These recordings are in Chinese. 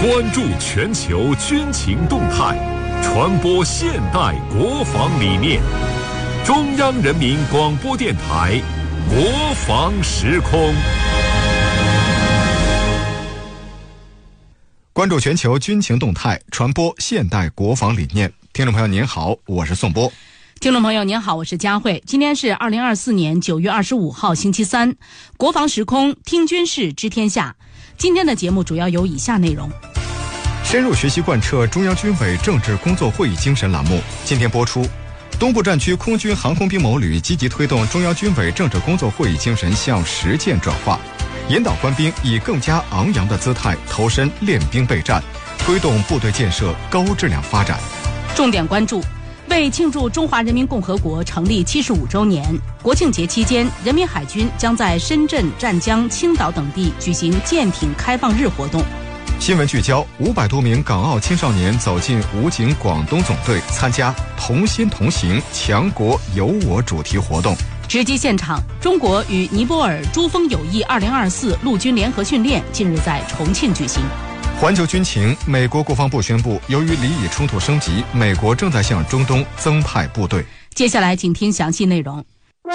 关注全球军情动态，传播现代国防理念。中央人民广播电台国防时空。 关注全球军情动态，传播现代国防理念。听众朋友您好，我是宋波。 听众朋友您好，我是佳慧。今天是2024年9月25号星期三，国防时空听军事知天下。今天的节目主要有以下内容： 深入学习贯彻中央军委政治工作会议精神栏目今天播出。东部战区空军航空兵某旅积极推动中央军委政治工作会议精神向实践转化，引导官兵以更加昂扬的姿态投身练兵备战，推动部队建设高质量发展。 重点关注：为庆祝中华人民共和国成立75周年，国庆节期间，人民海军将在深圳、湛江、青岛等地举行舰艇开放日活动。 新闻聚焦：500多名港澳青少年走进武警广东总队，参加同心同行强国有我主题活动。 直击现场，中国与尼泊尔珠峰友谊2024陆军联合训练近日在重庆举行。 环球军情，美国国防部宣布，由于黎以冲突升级，美国正在向中东增派部队。 接下来请听详细内容。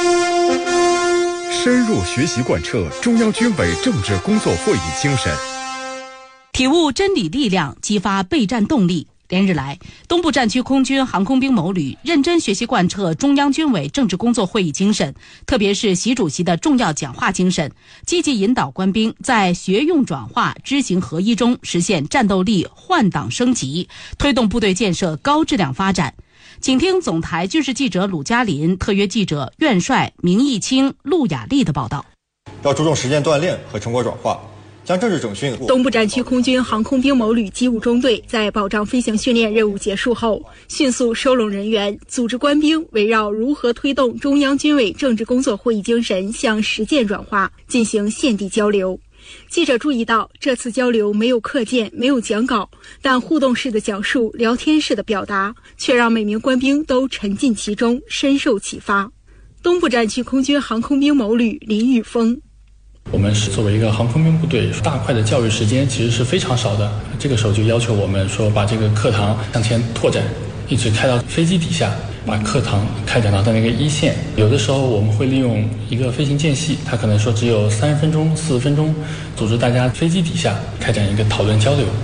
深入学习贯彻中央军委政治工作会议精神， 体悟真理力量，激发备战动力。连日来，东部战区空军航空兵某旅认真学习贯彻中央军委政治工作会议精神，特别是习主席的重要讲话精神，积极引导官兵在学用转化、知行合一中实现战斗力换挡升级，推动部队建设高质量发展。请听总台军事记者鲁嘉林、特约记者院帅明义清、陆雅丽的报道。 要注重实践锻炼和成果转化，将政治整训。 东部战区空军航空兵某旅机务中队在保障飞行训练任务结束后，迅速收拢人员，组织官兵围绕如何推动中央军委政治工作会议精神向实践转化进行现地交流。记者注意到，这次交流没有课件，没有讲稿，但互动式的讲述、聊天式的表达，却让每名官兵都沉浸其中，深受启发。东部战区空军航空兵某旅林宇峰： 我们是作为一个航空兵部队，大块的教育时间其实是非常少的。这个时候就要求我们说，把这个课堂向前拓展，一直开到飞机底下，把课堂开展到那个一线。有的时候我们会利用一个飞行间隙，它可能说只有30分钟、40分钟，组织大家飞机底下开展一个讨论交流。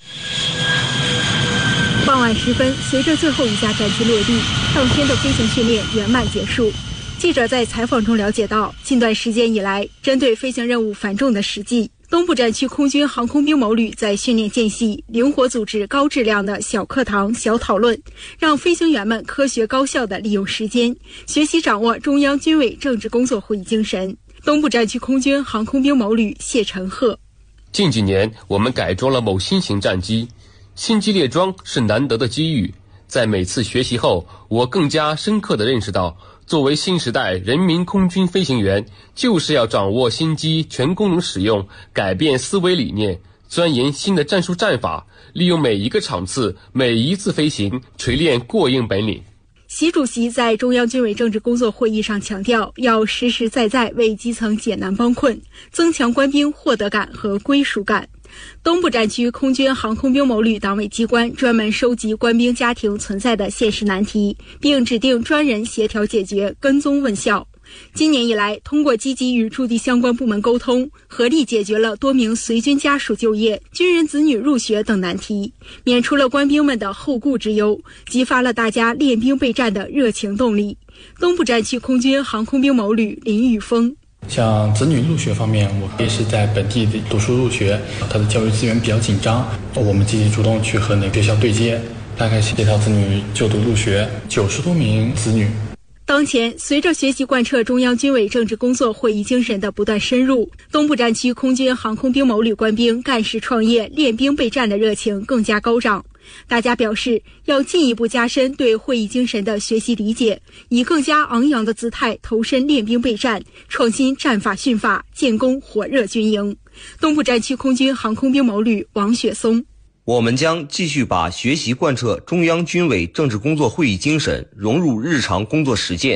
傍晚时分，随着最后一架战机落地，当天的飞行训练圆满结束。记者在采访中了解到，近段时间以来，针对飞行任务繁重的实际，东部战区空军航空兵某旅在训练间隙灵活组织高质量的小课堂、小讨论，让飞行员们科学高效地利用时间，学习掌握中央军委政治工作会议精神。东部战区空军航空兵某旅谢晨鹤： 近几年，我们改装了某新型战机，新机列装是难得的机遇。在每次学习后，我更加深刻地认识到，作为新时代人民空军飞行员，就是要掌握新机全功能使用，改变思维理念，钻研新的战术战法，利用每一个场次、每一次飞行，锤炼过硬本领。 习主席在中央军委政治工作会议上强调，要实实在在为基层解难帮困，增强官兵获得感和归属感。东部战区空军航空兵某旅党委机关专门收集官兵家庭存在的现实难题，并指定专人协调解决，跟踪问效。今年以来，通过积极与驻地相关部门沟通，合力解决了多名随军家属就业、军人子女入学等难题，免除了官兵们的后顾之忧，激发了大家练兵备战的热情动力。东部战区空军航空兵某旅林宇峰： 像子女入学方面，我也是在本地读书入学，他的教育资源比较紧张，我们积极主动去和那个学校对接，大概协调子女就读入学90多名子女。 当前，随着学习贯彻中央军委政治工作会议精神的不断深入，东部战区空军航空兵某旅官兵干事创业、练兵备战的热情更加高涨。大家表示，要进一步加深对会议精神的学习理解，以更加昂扬的姿态投身练兵备战，创新战法训法，建功火热军营。东部战区空军航空兵某旅王雪松： 我们将继续把学习贯彻中央军委政治工作会议精神融入日常工作实践，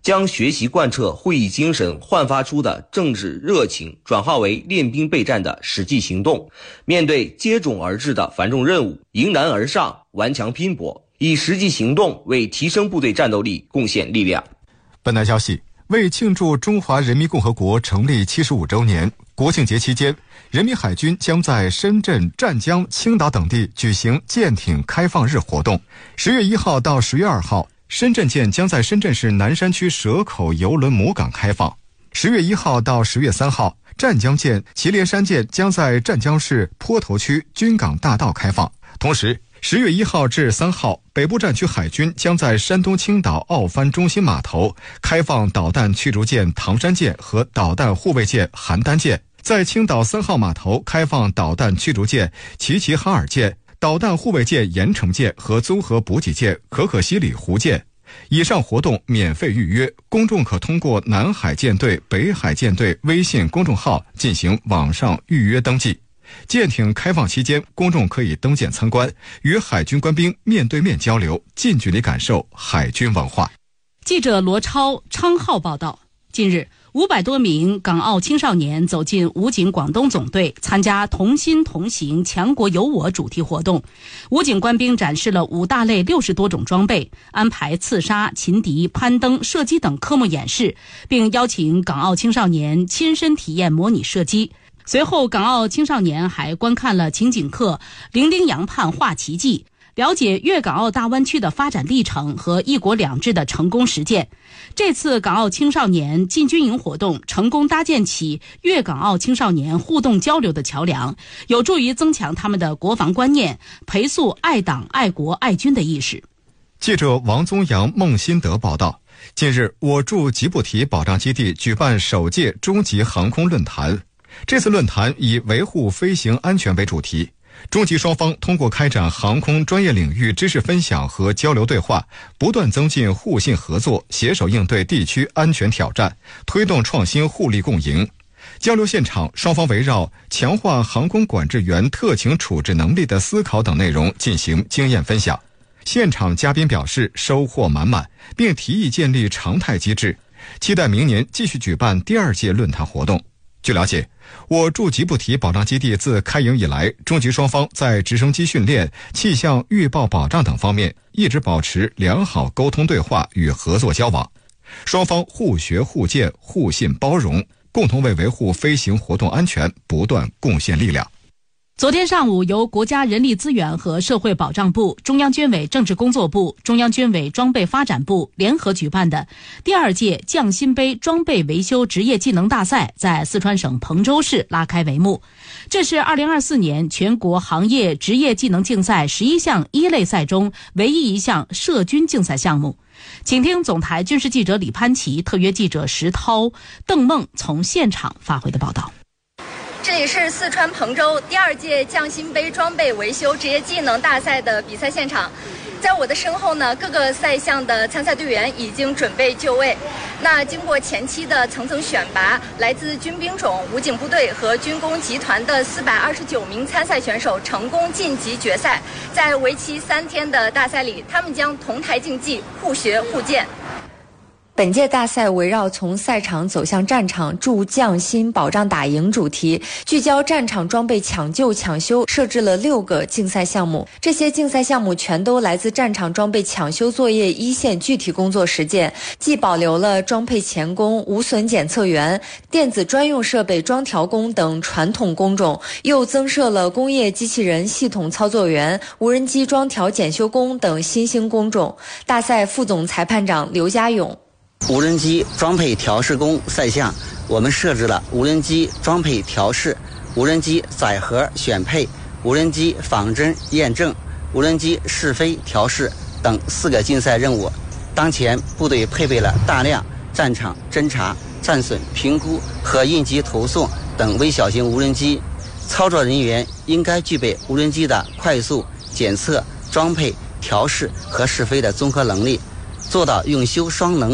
将学习贯彻会议精神焕发出的政治热情转化为练兵备战的实际行动，面对接踵而至的繁重任务，迎难而上，顽强拼搏，以实际行动为提升部队战斗力贡献力量。 本台消息，为庆祝中华人民共和国成立75周年，国庆节期间，人民海军将在深圳、湛江、青岛等地举行舰艇开放日活动。10月1号到10月2号，深圳舰将在深圳市南山区蛇口邮轮母港开放。10月1号到10月3号，湛江舰、祁连山舰将在湛江市坡头区军港大道开放。同时，10月1号至3号，北部战区海军将在山东青岛奥帆中心码头开放导弹驱逐舰唐山舰和导弹护卫舰邯郸舰，在青岛3号码头开放导弹驱逐舰齐齐哈尔舰、导弹护卫舰盐城舰和综合补给舰可可西里湖舰。以上活动免费预约，公众可通过南海舰队、北海舰队微信公众号进行网上预约登记。舰艇开放期间，公众可以登舰参观，与海军官兵面对面交流，近距离感受海军文化。 记者罗超、昌浩报道，近日500多名港澳青少年走进武警广东总队，参加同心同行强国有我主题活动。武警官兵展示了5大类60多种装备，安排刺杀、擒敌、攀登、射击等科目演示，并邀请港澳青少年亲身体验模拟射击。随后，港澳青少年还观看了情景课《伶仃洋畔画奇迹》，了解粤港澳大湾区的发展历程和一国两制的成功实践。这次港澳青少年进军营活动成功搭建起粤港澳青少年互动交流的桥梁，有助于增强他们的国防观念，培塑爱党、爱国、爱军的意识。 记者王宗阳、孟新德报道，近日我驻吉布提保障基地举办首届中级航空论坛。这次论坛以维护飞行安全为主题，中级双方通过开展航空专业领域知识分享和交流对话，不断增进互信合作，携手应对地区安全挑战，推动创新互利共赢。交流现场，双方围绕强化航空管制员特情处置能力的思考等内容进行经验分享。现场嘉宾表示收获满满，并提议建立常态机制，期待明年继续举办第2届论坛活动。据了解，我驻吉布提保障基地自开营以来，中级双方在直升机训练、气象预报保障等方面一直保持良好沟通对话与合作交往，双方互学互鉴、互信包容，共同为维护飞行活动安全不断贡献力量。 昨天上午，由国家人力资源和社会保障部、中央军委政治工作部、中央军委装备发展部联合举办的第2届匠心杯装备维修职业技能大赛在四川省彭州市拉开帷幕。这是2024年全国行业职业技能竞赛11项一类赛中唯一一项涉军竞赛项目。请听总台军事记者李潘琪、特约记者石涛、邓梦从现场发回的报道。 这里是四川彭州第2届匠心杯装备维修职业技能大赛的比赛现场。在我的身后呢，各个赛项的参赛队员已经准备就位。那经过前期的层层选拔，来自军兵种、武警部队和军工集团的429名参赛选手成功晋级决赛。在为期3天的大赛里，他们将同台竞技，互学互鉴。 本届大赛围绕从赛场走向战场，助匠心保障打赢主题，聚焦战场装备抢救抢修，设置了6个竞赛项目。这些竞赛项目全都来自战场装备抢修作业一线具体工作实践，既保留了装配钳工、无损检测员、电子专用设备装调工等传统工种，又增设了工业机器人系统操作员、无人机装调检修工等新兴工种。大赛副总裁判长刘家勇： 无人机装配调试工赛项，我们设置了无人机装配调试、无人机载荷选配、无人机仿真验证、无人机试飞调试等4个竞赛任务。当前部队配备了大量战场侦察、战损评估和应急投送等微小型无人机，操作人员应该具备无人机的快速检测、装配、调试和试飞的综合能力，做到用修双能。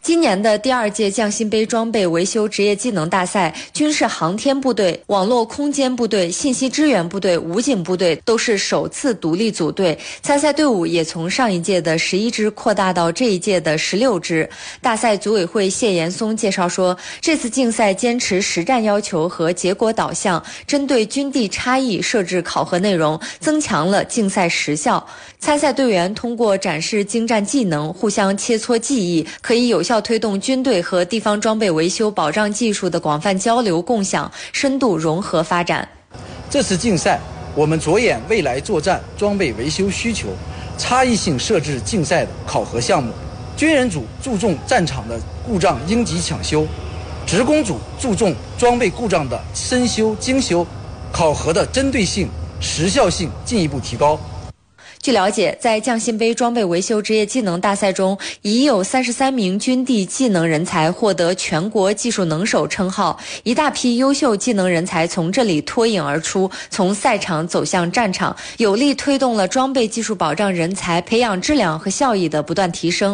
今年的第2届匠心杯装备维修职业技能大赛，军事航天部队、网络空间部队、信息支援部队、武警部队都是首次独立组队，参赛队伍也从上一届的11支扩大到这一届的16支。大赛组委会谢岩松介绍说，这次竞赛坚持实战要求和结果导向，针对军地差异设置考核内容，增强了竞赛时效。参赛队员通过展示精湛技能，互相切磋技艺，可以有效推动军队和地方装备维修保障技术的广泛交流共享，深度融合发展。 这次竞赛，我们着眼未来作战装备维修需求，差异性设置竞赛的考核项目。军人组注重战场的故障应急抢修，职工组注重装备故障的深修精修，考核的针对性、时效性进一步提高。 据了解，在匠心杯装备维修职业技能大赛中，已有33名军地技能人才获得全国技术能手称号，一大批优秀技能人才从这里脱颖而出，从赛场走向战场，有力推动了装备技术保障人才培养质量和效益的不断提升。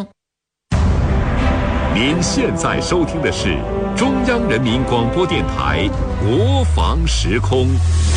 您现在收听的是中央人民广播电台国防时空。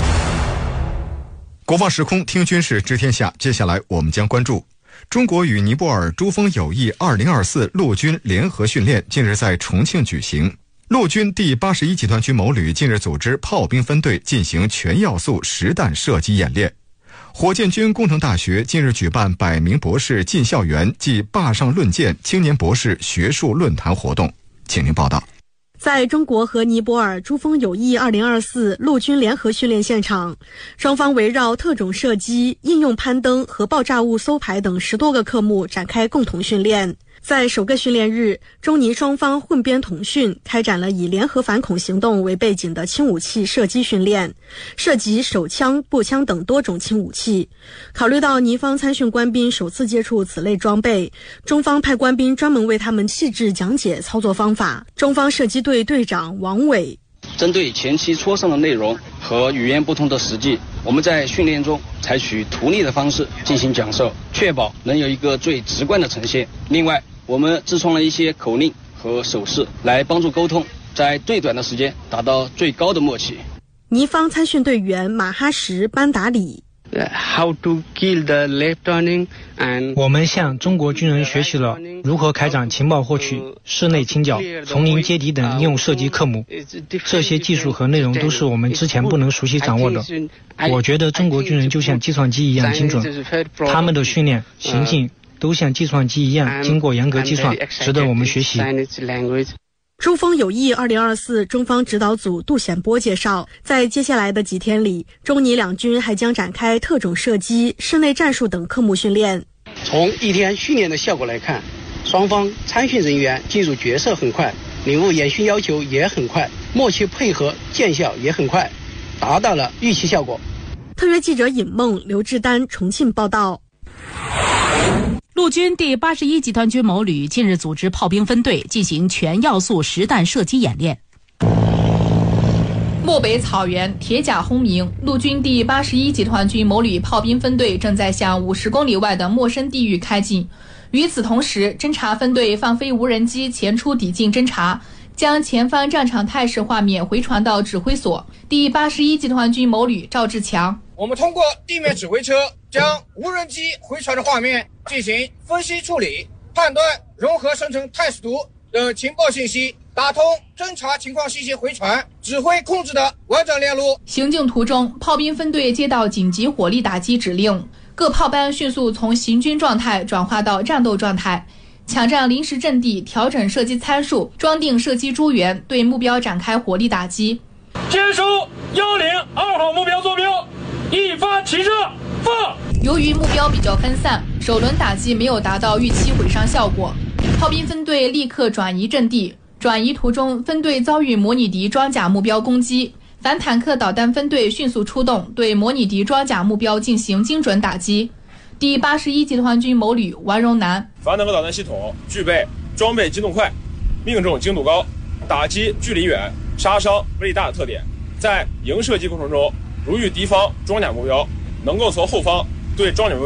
国防时空听军事知天下，接下来我们将关注中国与尼泊尔珠峰友谊2024陆军联合训练近日在重庆举行。陆军第81集团军某旅近日组织炮兵分队进行全要素实弹射击演练。火箭军工程大学近日举办100名博士进校园暨坝上论剑青年博士学术论坛活动，请听报道。 在中国和尼泊尔珠峰友谊2024陆军联合训练现场，双方围绕特种射击、应用攀登和爆炸物搜排等10多个科目展开共同训练。在首个训练日，中尼双方混编同训，开展了以联合反恐行动为背景的轻武器射击训练，涉及手枪、步枪等多种轻武器。考虑到尼方参训官兵首次接触此类装备，中方派官兵专门为他们细致讲解操作方法。中方射击队队长王伟： 针对前期磋商的内容和语言不通的实际，我们在训练中采取图例的方式进行讲授，确保能有一个最直观的呈现。另外，我们自创了一些口令和手势来帮助沟通，在最短的时间达到最高的默契。 尼方参训队员马哈什班达里 How to kill the left turning and 我们向中国军人学习了如何开展情报获取、室内清剿、丛林接敌等应用射击科目，这些技术和内容都是我们之前不能熟悉掌握的。我觉得中国军人就像计算机一样精准，他们的训练、行进都像计算机一样经过严格计算，值得我们学习。 珠峰友谊2024中方指导组杜显波介绍，在接下来的几天里，中尼两军还将展开特种射击、室内战术等科目训练。 从一天训练的效果来看，双方参训人员进入角色很快，领悟演训要求也很快，默契配合见效也很快，达到了预期效果。 特约记者尹梦、刘志丹重庆报道。 陆军第81集团军某旅近日组织炮兵分队进行全要素实弹射击演练。 漠北草原铁甲轰鸣，陆军第81集团军某旅炮兵分队正在向50公里外的陌生地域开进。与此同时，侦察分队放飞无人机前出抵近侦察，将前方战场态势画面回传到指挥所。第81集团军某旅赵志强： 我们通过地面指挥车将无人机回传的画面进行分析处理、判断、融合生成态势图等情报信息，打通侦察情况信息回传、指挥控制的完整链路。 行进途中，炮兵分队接到紧急火力打击指令，各炮班迅速从行军状态转化到战斗状态，抢占临时阵地，调整射击参数，装定射击诸元，对目标展开火力打击。 接收102号目标坐标，一发齐射，放。 由于目标比较分散，首轮打击没有达到预期毁伤效果，炮兵分队立刻转移阵地。转移途中，分队遭遇模拟敌装甲目标攻击，反坦克导弹分队迅速出动，对模拟敌装甲目标进行精准打击。第81集团军某旅王荣南： 反坦克导弹系统具备装备机动快、命中精度高、打击距离远、杀伤威力大的特点，在营射击过程中，如遇敌方装甲目标，能够从后方对装甲目标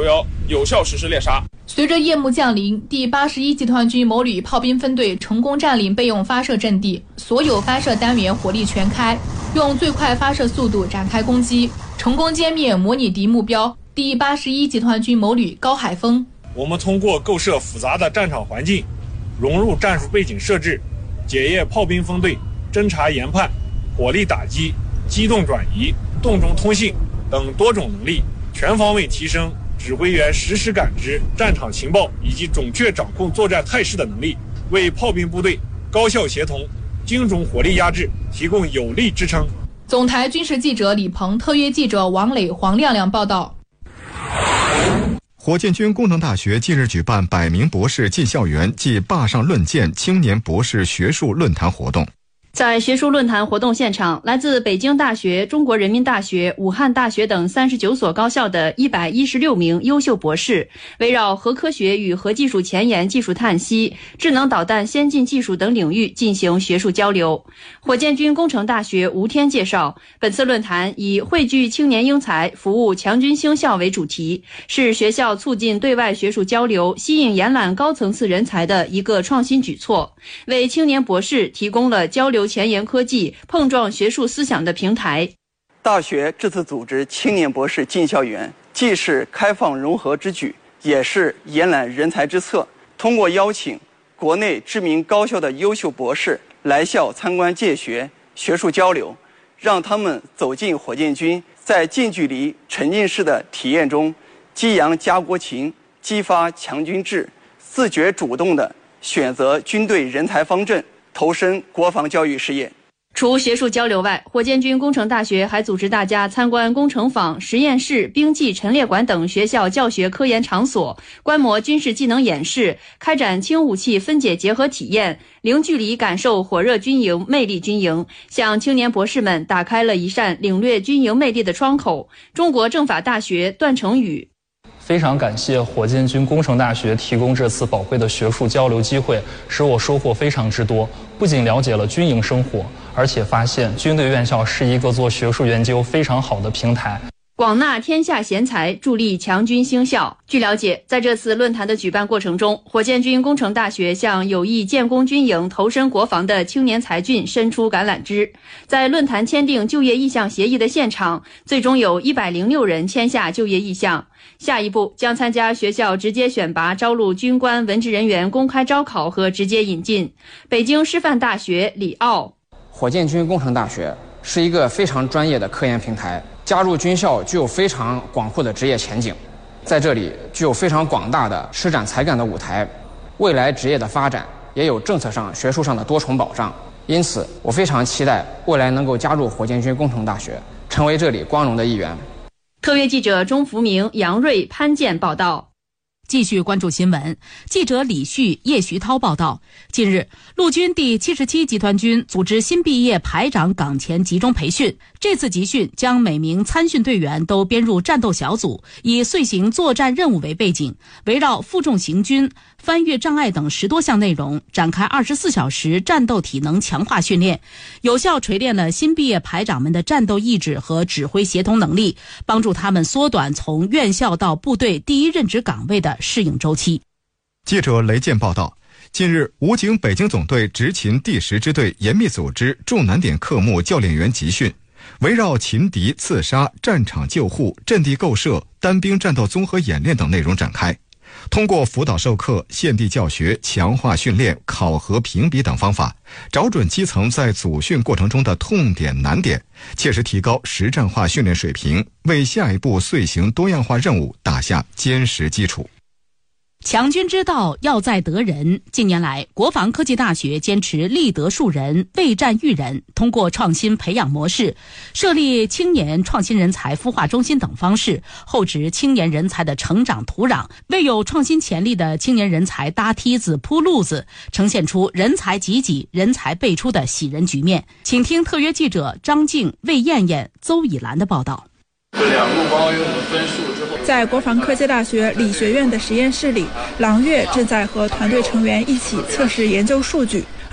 有效实施猎杀。 随着夜幕降临，第81集团军某旅炮兵分队成功占领备用发射阵地，所有发射单元火力全开，用最快发射速度展开攻击，成功歼灭模拟敌目标第81集团军某旅高海峰。 我们通过构设复杂的战场环境，融入战术背景设置，检验炮兵分队侦察研判、火力打击、机动转移、洞中通信等多种能力，全方位提升指挥员实时感知战场情报以及准确掌控作战态势的能力，为炮兵部队高效协同、精准火力压制提供有力支撑。 总台军事记者李鹏、特约记者王磊、黄亮亮报道。 火箭军工程大学近日举办100名博士进校园暨坝上论剑青年博士学术论坛活动。 在学术论坛活动现场，来自北京大学、中国人民大学、武汉大学等39所高校的116名优秀博士，围绕核科学与核技术前沿技术探析、智能导弹先进技术等领域进行学术交流。火箭军工程大学吴天介绍，本次论坛以汇聚青年英才，服务强军兴校为主题，是学校促进对外学术交流、吸引延揽高层次人才的一个创新举措，为青年博士提供了交流前沿科技、碰撞学术思想的平台。 大学这次组织青年博士进校园，既是开放融合之举，也是延揽人才之策。通过邀请国内知名高校的优秀博士来校参观见学、学术交流，让他们走进火箭军，在近距离沉浸式的体验中，激扬家国情，激发强军志，自觉主动地选择军队人才方阵，投身国防教育事业。 除学术交流外，火箭军工程大学还组织大家参观工程坊、实验室、兵器陈列馆等学校教学科研场所，观摩军事技能演示，开展轻武器分解结合体验，零距离感受火热军营、魅力军营，向青年博士们打开了一扇领略军营魅力的窗口。中国政法大学段成宇： 非常感谢火箭军工程大学提供这次宝贵的学术交流机会，使我收获非常之多。不仅了解了军营生活，而且发现军队院校是一个做学术研究非常好的平台。 广纳天下贤才，助力强军兴校。据了解，在这次论坛的举办过程中，火箭军工程大学向有意建功军营、投身国防的青年才俊伸出橄榄枝。在论坛签订就业意向协议的现场，最终有106人签下就业意向。下一步将参加学校直接选拔招录军官文职人员公开招考和直接引进。北京师范大学李傲： 火箭军工程大学是一个非常专业的科研平台，加入军校具有非常广阔的职业前景，在这里具有非常广大的施展才干的舞台，未来职业的发展也有政策上、学术上的多重保障。因此，我非常期待未来能够加入火箭军工程大学，成为这里光荣的一员。 特约记者钟福明、杨瑞、潘健报道。 继续关注新闻，记者李旭、叶徐涛报道。近日，陆军第77集团军组织新毕业排长岗前集中培训。这次集训将每名参训队员都编入战斗小组，以遂行作战任务为背景，围绕负重行军、翻越障碍等10多项内容，展开24小时战斗体能强化训练，有效锤炼了新毕业排长们的战斗意志和指挥协同能力，帮助他们缩短从院校到部队第一任职岗位的适应周期。 记者雷健报道，近日，武警北京总队执勤第10支队严密组织重难点科目教练员集训，围绕擒敌、刺杀、战场救护、阵地构设、单兵战斗综合演练等内容展开。通过辅导授课、现地教学、强化训练、考核评比等方法，找准基层在组训过程中的痛点难点，切实提高实战化训练水平，为下一步遂行多样化任务打下坚实基础。 强军之道要在得人。近年来，国防科技大学坚持立德树人、为战育人，通过创新培养模式，设立青年创新人才孵化中心等方式，厚植青年人才的成长土壤，为有创新潜力的青年人才搭梯子铺路子，呈现出人才济济、人才辈出的喜人局面。请听特约记者张静、魏艳艳、邹以兰的报道。 这两路包有我们分数之后，在国防科技大学理学院的实验室里，郎月正在和团队成员一起测试研究数据。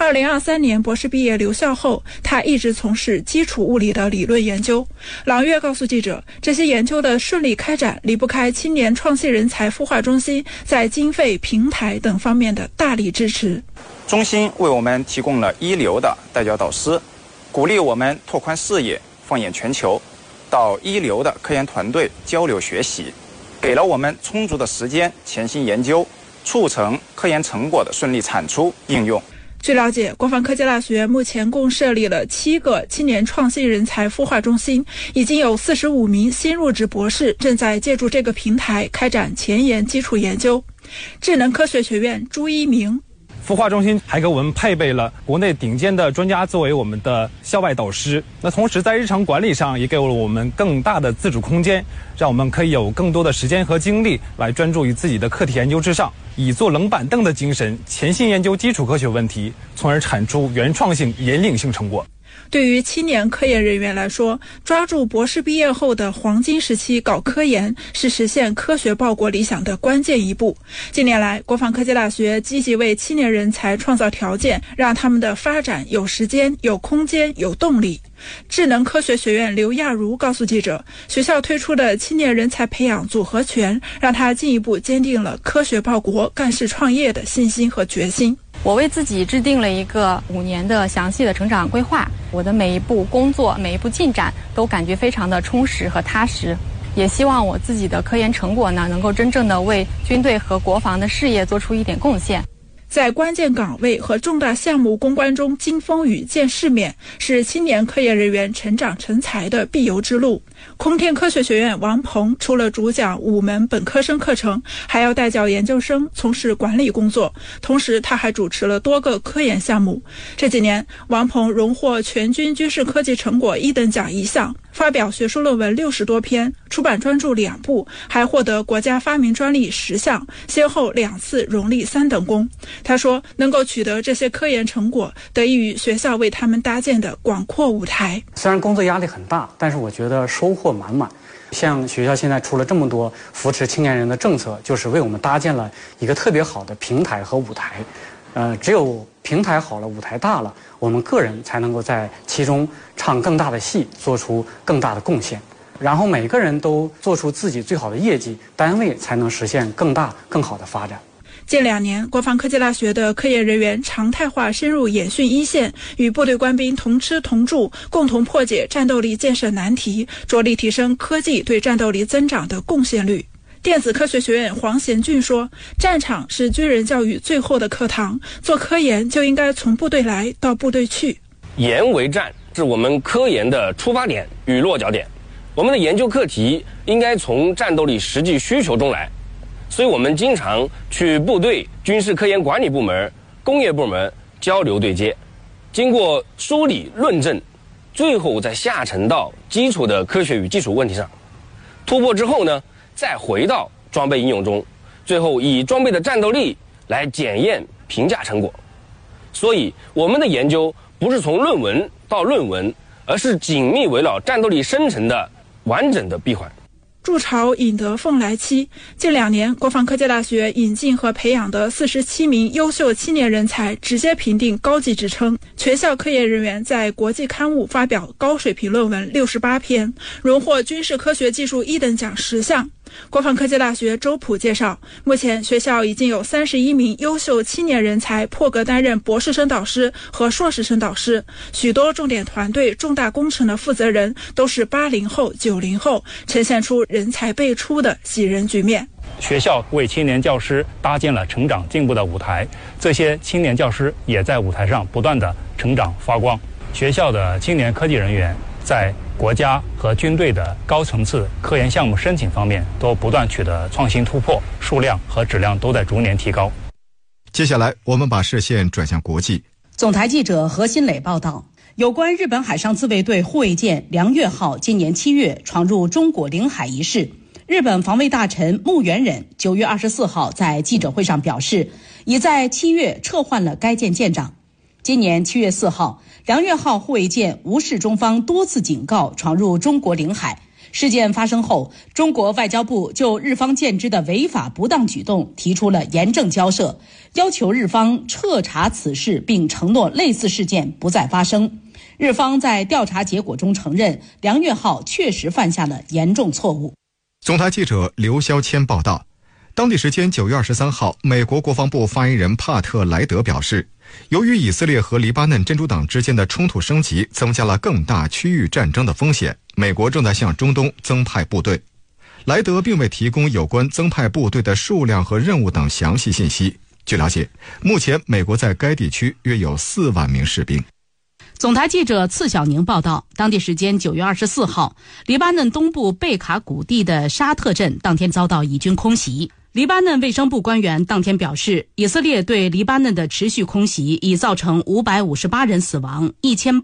2023年博士毕业留校后，他一直从事基础物理的理论研究。郎月告诉记者，这些研究的顺利开展离不开青年创新人才孵化中心在经费、平台等方面的大力支持。 中心为我们提供了一流的带教导师，鼓励我们拓宽视野，放眼全球，到一流的科研团队交流学习，给了我们充足的时间潜心研究，促成科研成果的顺利产出应用。 据了解，国防科技大学目前共设立了7个青年创新人才孵化中心，已经有45名新入职博士正在借助这个平台开展前沿基础研究。智能科学学院朱一鸣， 孵化中心还给我们配备了国内顶尖的专家作为我们的校外导师，那同时在日常管理上也给了我们更大的自主空间，让我们可以有更多的时间和精力来专注于自己的课题研究之上，以坐冷板凳的精神潜心研究基础科学问题，从而产出原创性、引领性成果。 对于青年科研人员来说，抓住博士毕业后的黄金时期搞科研，是实现科学报国理想的关键一步。近年来，国防科技大学积极为青年人才创造条件，让他们的发展有时间、有空间、有动力。智能科学学院刘亚茹告诉记者，学校推出的青年人才培养组合拳，让他进一步坚定了科学报国、干事创业的信心和决心。 我为自己制定了一个5年的详细的成长规划，我的每一步工作、每一步进展都感觉非常的充实和踏实，也希望我自己的科研成果呢，能够真正的为军队和国防的事业做出一点贡献。 在关键岗位和重大项目攻关中经风雨见世面，是青年科研人员成长成才的必由之路。空天科学学院王鹏除了主讲5门本科生课程，还要带教研究生从事管理工作，同时他还主持了多个科研项目。这几年，王鹏荣获全军军事科技成果1等奖1项，发表学术论文60多篇，出版专著2部，还获得国家发明专利10项，先后2次荣立3等功。他说，能够取得这些科研成果，得益于学校为他们搭建的广阔舞台。 虽然工作压力很大，但是我觉得收获满满。像学校现在出了这么多扶持青年人的政策，就是为我们搭建了一个特别好的平台和舞台。只有平台好了，舞台大了，我们个人才能够在其中唱更大的戏，做出更大的贡献。然后每个人都做出自己最好的业绩，单位才能实现更大更好的发展。 近2年，国防科技大学的科研人员常态化深入演训一线，与部队官兵同吃同住，共同破解战斗力建设难题，着力提升科技对战斗力增长的贡献率。电子科学学院黄贤俊说，战场是军人教育最后的课堂，做科研就应该从部队来到部队去。 研为战是我们科研的出发点与落脚点，我们的研究课题应该从战斗力实际需求中来，所以我们经常去部队、军事科研管理部门、工业部门交流对接，经过梳理论证，最后再下沉到基础的科学与技术问题上，突破之后呢，再回到装备应用中，最后以装备的战斗力来检验评价成果。所以我们的研究不是从论文到论文，而是紧密围绕战斗力生成的完整的闭环。 筑巢引得凤来栖。近2年，国防科技大学引进和培养的47名优秀青年人才直接评定高级职称，全校科研人员在国际刊物发表高水平论文68篇，荣获军事科学技术1等奖10项。国防科技大学周普介绍，目前学校已经有31名优秀青年人才破格担任博士生导师和硕士生导师，许多重点团队、重大工程的负责人都是80后、90后，呈现出人才辈出的喜人局面。 学校为青年教师搭建了成长进步的舞台，这些青年教师也在舞台上不断的成长发光。学校的青年科技人员在国家和军队的高层次科研项目申请方面都不断取得创新突破，数量和质量都在逐年提高。 接下来我们把视线转向国际。 总台记者何新磊报道，有关日本海上自卫队护卫舰梁月号今年7月闯入中国领海一事，日本防卫大臣木原忍9月24号在记者会上表示，已在7月撤换了该舰舰长。今年7月4号，梁月号护卫舰无视中方多次警告，闯入中国领海， 事件发生后，中国外交部就日方建制的违法不当举动提出了严正交涉，要求日方彻查此事，并承诺类似事件不再发生。日方在调查结果中承认，梁月浩确实犯下了严重错误。 总台记者刘肖谦报道，当地时间9月23号，美国国防部发言人帕特莱德表示，由于以色列和黎巴嫩真主党之间的冲突升级，增加了更大区域战争的风险，美国正在向中东增派部队。莱德并未提供有关增派部队的数量和任务等详细信息。据了解，目前美国在该地区约有4万名士兵。 总台记者次小宁报道，当地时间9月24号，黎巴嫩东部贝卡谷地的沙特镇当天遭到以军空袭。黎巴嫩卫生部官员当天表示，以色列对黎巴嫩的持续空袭已造成558人死亡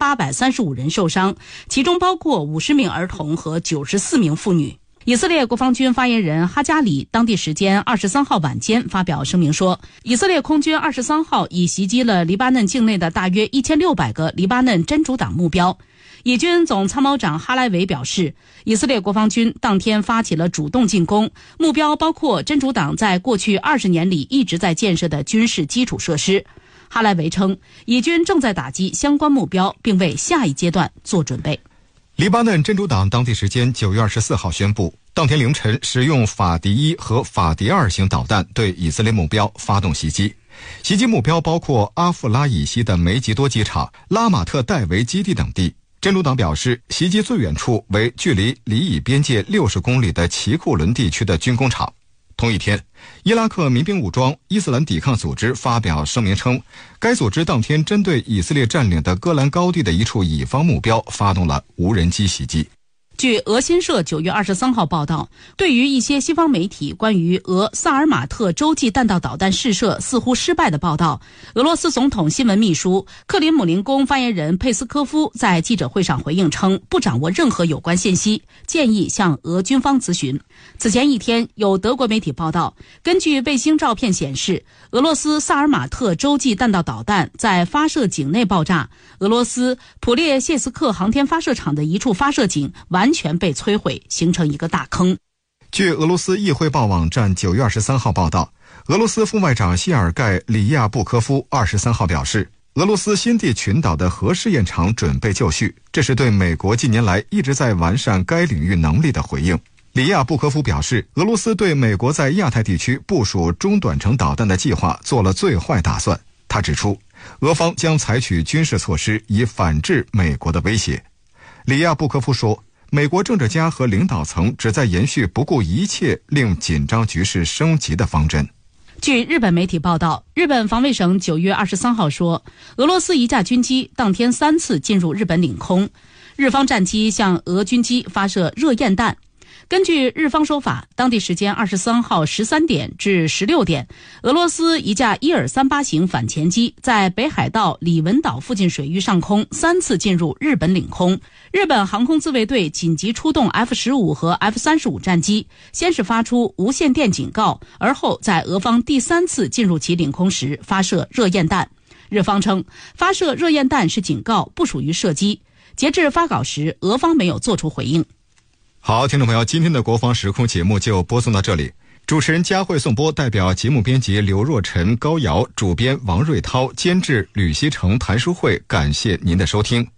，1835人受伤，其中包括50名儿童和94名妇女。以色列国防军发言人哈加里当地时间23号晚间发表声明说，以色列空军23号已袭击了黎巴嫩境内的大约1600个黎巴嫩真主党目标。以军总参谋长哈莱维表示，以色列国防军当天发起了主动进攻，目标包括真主党在过去20年里一直在建设的军事基础设施。哈莱维称，以军正在打击相关目标，并为下一阶段做准备。 黎巴嫩真主党当地时间9月24号宣布，当天凌晨使用法迪1和法迪2型导弹对以色列目标发动袭击。袭击目标包括阿富拉以西的梅吉多机场、拉马特戴维基地等地。真主党表示，袭击最远处为距离黎以边界60公里的奇库伦地区的军工厂。同一天，伊拉克民兵武装伊斯兰抵抗组织发表声明称，该组织当天针对以色列占领的戈兰高地的一处以方目标发动了无人机袭击。 据俄新社9月23号报道，对于一些西方媒体关于俄萨尔马特洲际弹道导弹试射似乎失败的报道，俄罗斯总统新闻秘书克林姆林宫发言人佩斯科夫在记者会上回应称，不掌握任何有关信息，建议向俄军方咨询。此前一天，有德国媒体报道，根据卫星照片显示，俄罗斯萨尔马特洲际弹道导弹在发射井内爆炸，俄罗斯普列谢斯克航天发射场的一处发射井完全被摧毁，形成一个大坑。 据俄罗斯议会报网站9月23号报道，俄罗斯副外长谢尔盖·里亚布科夫23号表示，俄罗斯新地群岛的核试验场准备就绪，这是对美国近年来一直在完善该领域能力的回应。里亚布科夫表示，俄罗斯对美国在亚太地区部署中短程导弹的计划做了最坏打算。他指出，俄方将采取军事措施以反制美国的威胁。里亚布科夫说，美国政治家和领导层旨在延续不顾一切令紧张局势升级的方针。 据日本媒体报道，日本防卫省9月23号说，俄罗斯一架军机当天3次进入日本领空，日方战机向俄军机发射热焰弹。根据日方说法，当地时间23号13点至16点，俄罗斯一架伊尔38型反潜机在北海道里文岛附近水域上空3次进入日本领空。日本航空自卫队紧急出动 F-15 和 F-35 战机，先是发出无线电警告，而后在俄方第3次进入其领空时发射热焰弹。日方称，发射热焰弹是警告，不属于射击。截至发稿时，俄方没有做出回应。 好，听众朋友，今天的国防时空节目就播送到这里。主持人佳慧颂播，代表节目编辑刘若晨、高瑶，主编王瑞涛，监制吕希成、谭淑慧，感谢您的收听。